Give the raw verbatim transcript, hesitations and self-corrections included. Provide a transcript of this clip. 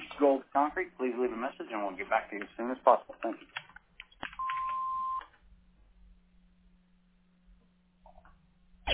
Gold Concrete, please leave a message and we'll get back to you as soon as possible. Thank you.